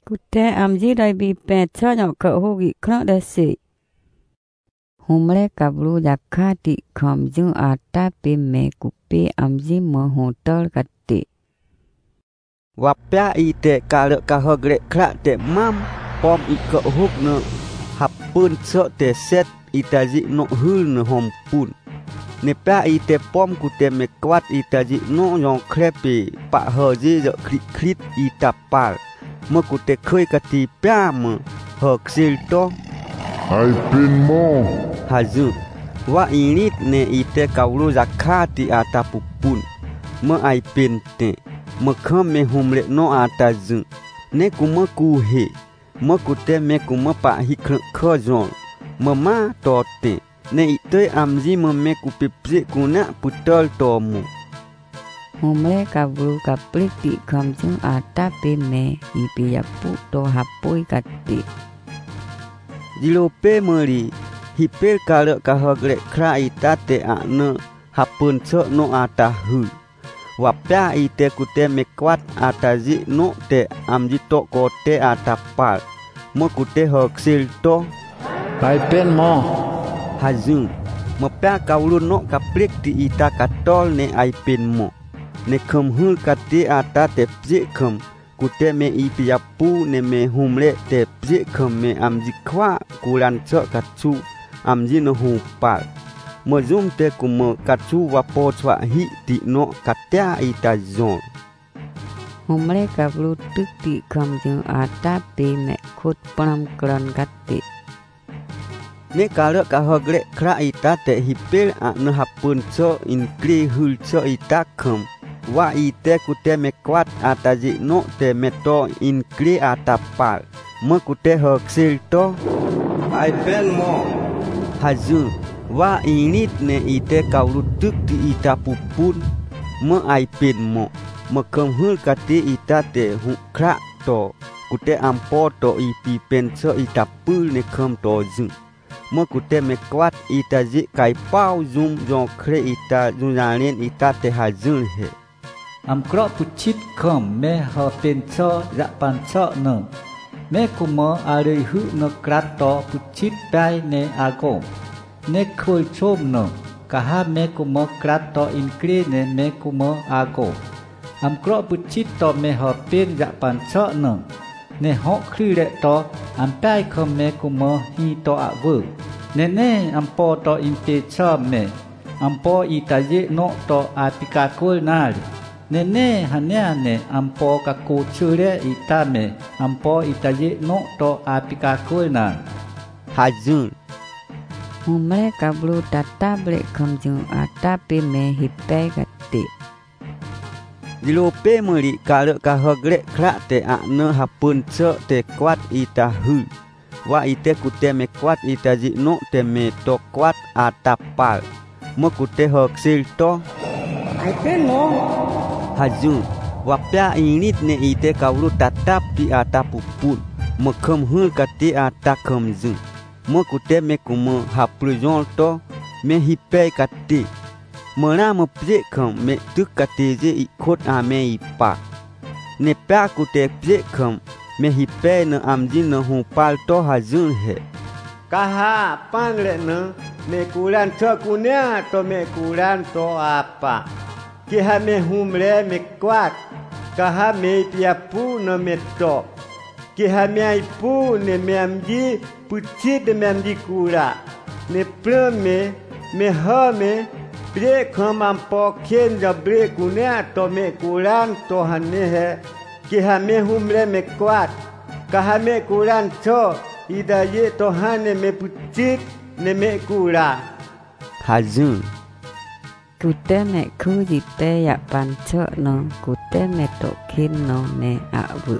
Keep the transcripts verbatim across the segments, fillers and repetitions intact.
Kute amji dai bi pecha nyok ke hogi kena desi. Humle kablu jakati kamjung ata pe me kupe amji me hotel kate. Wapya ite kale kahogre krak te mam pom ike huk ne hapun so te set itaji no hul ne hompun. Ne pya ite pom kute me kwat itaji no yon krepe pa hoji jo krit krit itapal. Mo kute khơi kati pya me hok silto. Ai pin mo. Hazu. Wa init ne ite kaulu zakati atapupun. Mo ai pin te. Mo kham me humle no atazu. Ne kuma ku he. Mo kute me kuma pa hi khojon. Mo ma tote. Ne ite amji mo me kupipsi kuna putol tomu. Humle kablu kapliti kamjung ata pe me ipiyapu to hapoi kate. Jilope meri hipel kale kahogre kra itate ane hapun so no atahu. Wapya ite kute mekwat ataji no te amji to kote atapal. Mo kute hoksil to. Ai pen mo. Hazung. Mepya kaulu no kaplik di ita katol ne ai pen mo. Ne kem hul kati ata te pje kem. Kute me ipiyapu ne me humle te pje kem me amji kwa kulan so katsu amji no hupal. Mo zoom te kumo katsu wapo chwa hi di no katya ita zon. Humle kablu tuk di kamjung ata pe me khut pram kran kate. Ne kale kahogre kra ita te hipel ane hapun so inkri hul so ita kem. Wa ite kute me kwat ataji no te meto inkri atapal. Mo kute hoksil to. Ai pen mo. Hazun. Wa init ne ite kaulu tuk di ita pupun. Mo ai pen mo. Mo kem hul kati ita te hukra to. Kute ampo to ipi pen so ita pul ne kem to zun. Mo kute me kwat ita zi kai pau zum jon kre ita zunalin ita te hazun he. Am krok pucit kom me ha pen so ja pan so no. Me kumo ari hu no krato pucit pai ne ago. Ne khol chom no. Kaha me kumo krato inkri ne me kumo ago. Am krok pucit to me ha pen ja pan so no. Ne hok khri le to am pai kom me kumo hi to avu. Ne ne am po to inte chom me. Am po itaje no to apika kol nari. Nene hanya ne ampo kaku chure itame ampo itaje no to apika kulna. Hazun. Humle kablu tata ble kamjung ata pe me hipe kate. Jilope meri kale kahogre kra te ane hapun so te kwat ita hu. Wa ite kute me kwat itaji no te me to kwat atapal. Mo kute hoksil to. Ai pen mo. Hazun. Wapya init ne ite kaulu tatap di ata pupun. Mo kem hul kati ata kemzun. Mo kute me kumo haplujon to me hipe kati. Mona mo pje kem me tuk kati je ikot ame ipa. Ne pya kute pje kem me hipe ne amji ne hupal to hazun he. Kaha pangre ne me kulan to kunya to me kulan to apa. Kiha me humle me kwat. Kaha me piapu no me to. Kiha me aipu ne me amji pucit me amji kura. Ne pleme me hame bre khamam po khen ja bre kunya to me kulan to hanne he. Kiha me humle me kwat. Kaha me kulan to ida ye to hanne me pucit ne me kura. Hazun. Kute me kuji te ya pancho no. Kute me tokin no me avu.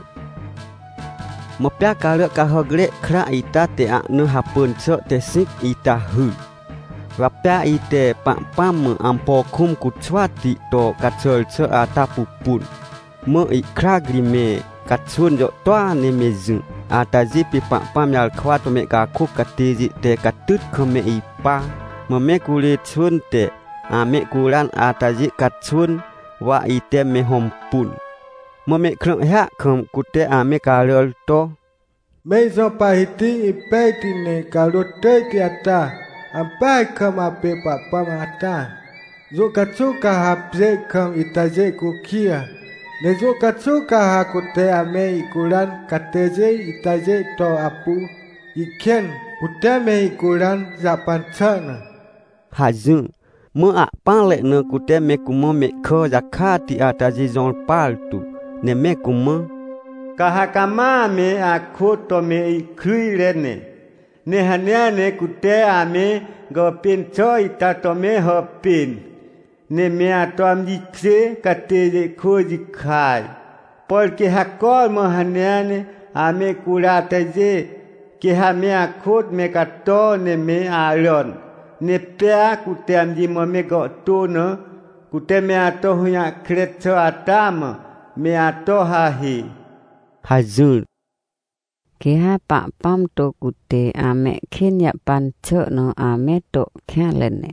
Mopya kale kahogre kra ita te ane hapun so te sik ita hu. Wapya ite pak pam ampo kum kuchwati to kacol so ata pupun. Mo ikra grime kachun jo toa ne mezun. Ata zipi pak pam yal kwa to me kakuk katezi te katut kome ipa. Mo me kulit chun te. Ame kulan ataji katsun wa ite me hompun. Mo me krang ha kham kute ame kalol to. Mei so pahiti ipeti ne kalote tiata. Ampai kham ape papa mata. Zo katsuka hapze kham itaje kukia. Ne zo katsuka hakute ame ikulan kateje itaje to apu. Iken kute me ikulan zapan sana. Hazun. Mo a panle ne kute me kumo me kho zakati ataji zon paltu. Ne me kumo. Kahakama me akuto me ikrirene. Ne hanyane kute ame go pincho itato me hopin. Ne me atom dikse kateje koji khai. Porque hakol mo hanyane ame kurataje ke hame akut me kato ne me alon. Ne pea kute amji mo me go tu no kute me ato hunya kretso atama me ato hahi. Hazun. Ke ha pa pam to kute ame kenya pan cho no ame to khalene.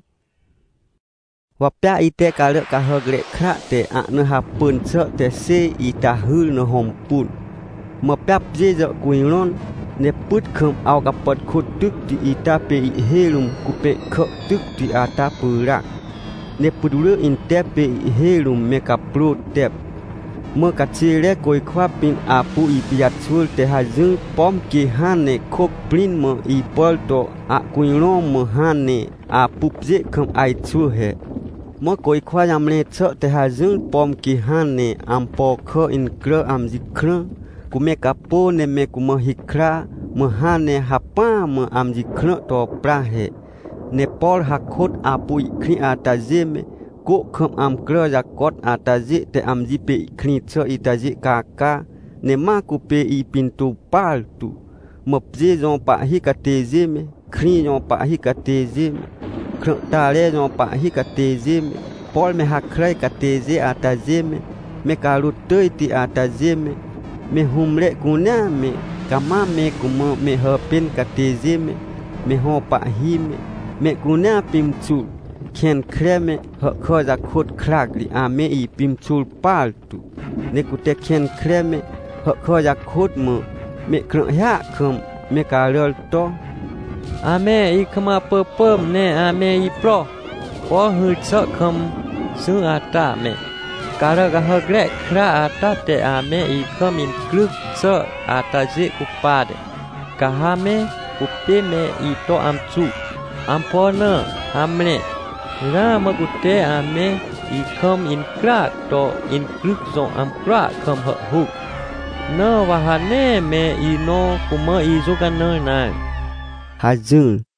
Wapya ite kale kahogre kra te anu hapun cho te se ita hul no hompun. Mapap je jo kuinon ne put kham au kapot khut tuk di ita pe i helum kupe kho tuk di ata pura. Ne pudulu inte pe i helum me kapro tep. Mo kachile koi khwa pin apu i piat chul te hazung pom ki hane khok plin mo i polto a kuinon mo hane apu je kham ai chu he. Mo koi khwa yamle cho te hazung pom ki hane ampo kho in kro am jikra kume kapo ne me kumo hikra mo hane hapa mo am jikra to prahe ne pol hakot apu kri atazeme ko kham am kro jakot atazi te am jipe kri cho itaji kaka ne ma kupe i pintu paltu mo pje jon pa hi katezeme kri jon pa hi katezeme kro tale jon pa hi katezeme pol me hakrai kateze atazeme me kalutoi ti atazeme me humle kuna me kama me kumo me hopin katezeme me ho pa hi me me kuna pimchu ken kreme ho khoza khot krak li ame i pimchul paltu ne kute ken kreme ho khoza khot mo me kro ya khum me kalol to ame i khama pepem ne ame i pro po hu cho kham su ata me kara ga hagre kra ata te ame i kham in kluk cho ata je kupade kahame kupe me i to amchu ampona amne ra magute ame i kham in krak to in kluk zo am krak kham ha hu no wahane me i no kuma i zo kan na Hazun